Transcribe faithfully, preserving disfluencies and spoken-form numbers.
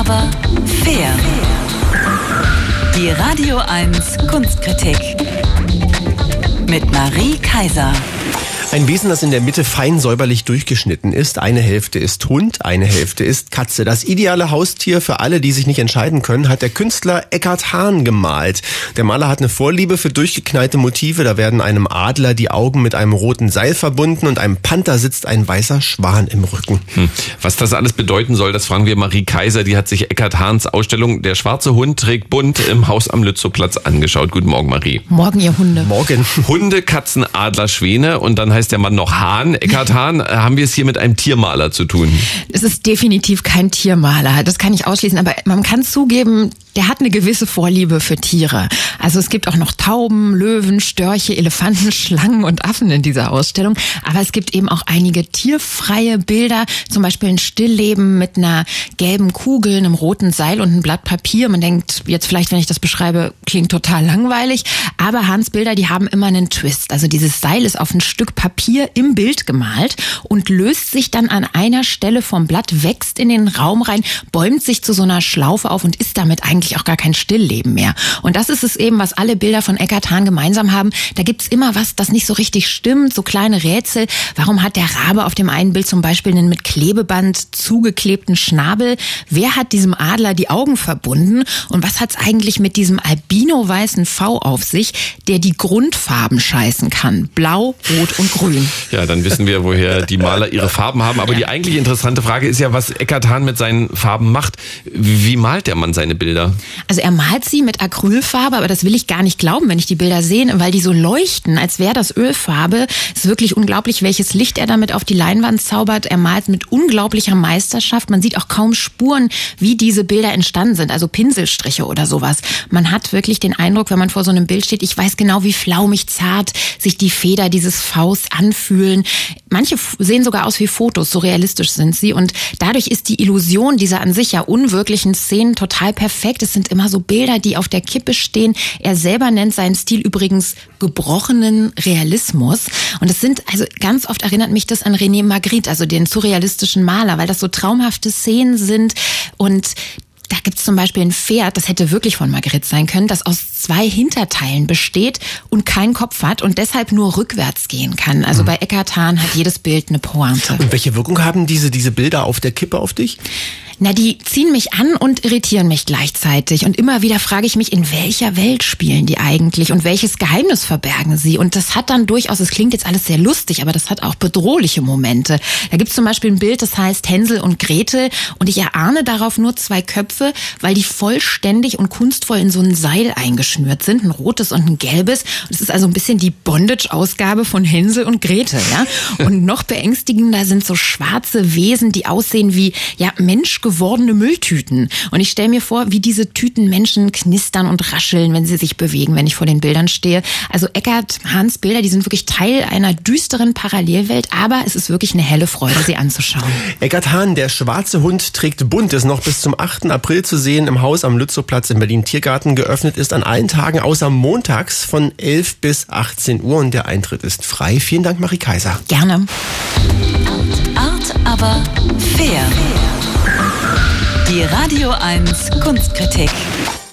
aber fair. Die Radio eins Kunstkritik mit Marie Kaiser. Ein Wesen, das in der Mitte fein säuberlich durchgeschnitten ist. Eine Hälfte ist Hund, eine Hälfte ist Katze. Das ideale Haustier für alle, die sich nicht entscheiden können, hat der Künstler Eckhard Hahn gemalt. Der Maler hat eine Vorliebe für durchgeknallte Motive. Da werden einem Adler die Augen mit einem roten Seil verbunden und einem Panther sitzt ein weißer Schwan im Rücken. Hm. Was das alles bedeuten soll, das fragen wir Marie Kaiser. Die hat sich Eckhard Hahns Ausstellung Der schwarze Hund trägt bunt im Haus am Lützowplatz angeschaut. Guten Morgen, Marie. Morgen, ihr Hunde. Morgen. Hunde, Katzen, Adler, Schwäne und dann heißt der Mann noch Hahn. Eckhard Hahn, haben wir es hier mit einem Tiermaler zu tun? Es ist definitiv kein Tiermaler, das kann ich ausschließen, aber man kann zugeben, der hat eine gewisse Vorliebe für Tiere. Also es gibt auch noch Tauben, Löwen, Störche, Elefanten, Schlangen und Affen in dieser Ausstellung. Aber es gibt eben auch einige tierfreie Bilder, zum Beispiel ein Stillleben mit einer gelben Kugel, einem roten Seil und einem Blatt Papier. Man denkt jetzt vielleicht, wenn ich das beschreibe, klingt total langweilig. Aber Hahns Bilder, die haben immer einen Twist. Also dieses Seil ist auf ein Stück Papier im Bild gemalt und löst sich dann an einer Stelle vom Blatt, wächst in den Raum rein, bäumt sich zu so einer Schlaufe auf und ist damit eigentlich auch gar kein Stillleben mehr. Und das ist es eben, was alle Bilder von Eckhard Hahn gemeinsam haben. Da gibt's immer was, das nicht so richtig stimmt, so kleine Rätsel. Warum hat der Rabe auf dem einen Bild zum Beispiel einen mit Klebeband zugeklebten Schnabel? Wer hat diesem Adler die Augen verbunden? Und was hat's eigentlich mit diesem albino-weißen V auf sich, der die Grundfarben scheißen kann? Blau, Rot und Grün. Ja, dann wissen wir, woher die Maler ihre Farben haben. Aber die eigentlich interessante Frage ist ja, was Eckhard Hahn mit seinen Farben macht. Wie malt der Mann seine Bilder? Also er malt sie mit Acrylfarbe, aber das will ich gar nicht glauben, wenn ich die Bilder sehe, weil die so leuchten, als wäre das Ölfarbe. Es ist wirklich unglaublich, welches Licht er damit auf die Leinwand zaubert. Er malt mit unglaublicher Meisterschaft. Man sieht auch kaum Spuren, wie diese Bilder entstanden sind, also Pinselstriche oder sowas. Man hat wirklich den Eindruck, wenn man vor so einem Bild steht, ich weiß genau, wie flaumig zart sich die Feder dieses Vs anfühlen. Manche sehen sogar aus wie Fotos, so realistisch sind sie. Und dadurch ist die Illusion dieser an sich ja unwirklichen Szenen total perfekt. Es sind immer so Bilder, die auf der Kippe stehen. Er selber nennt seinen Stil übrigens gebrochenen Realismus. Und es sind, also ganz oft erinnert mich das an René Magritte, also den surrealistischen Maler, weil das so traumhafte Szenen sind. Und da gibt's zum Beispiel ein Pferd, das hätte wirklich von Magritte sein können, das aus zwei Hinterteilen besteht und keinen Kopf hat und deshalb nur rückwärts gehen kann. Also mhm. bei Eckhard Hahn hat jedes Bild eine Pointe. Und welche Wirkung haben diese, diese Bilder auf der Kippe auf dich? Na, die ziehen mich an und irritieren mich gleichzeitig. Und immer wieder frage ich mich, in welcher Welt spielen die eigentlich und welches Geheimnis verbergen sie? Und das hat dann durchaus, es klingt jetzt alles sehr lustig, aber das hat auch bedrohliche Momente. Da gibt's zum Beispiel ein Bild, das heißt Hänsel und Gretel und ich erahne darauf nur zwei Köpfe, weil die vollständig und kunstvoll in so ein Seil eingeschnürt sind, ein rotes und ein gelbes. Das ist also ein bisschen die Bondage-Ausgabe von Hänsel und Gretel, ja. Und noch beängstigender sind so schwarze Wesen, die aussehen wie, ja, Mensch gewordene Mülltüten. Und ich stelle mir vor, wie diese Tüten Menschen knistern und rascheln, wenn sie sich bewegen, wenn ich vor den Bildern stehe. Also Eckhard Hahns Bilder, die sind wirklich Teil einer düsteren Parallelwelt, aber es ist wirklich eine helle Freude, sie anzuschauen. Eckhard Hahn, der schwarze Hund trägt bunt, ist noch bis zum achten April zu sehen im Haus am Lützowplatz in Berlin-Tiergarten. Geöffnet ist an allen Tagen außer montags von elf bis achtzehn Uhr und der Eintritt ist frei. Vielen Dank, Marie Kaiser. Gerne. Art, aber fair. Die Radio eins Kunstkritik.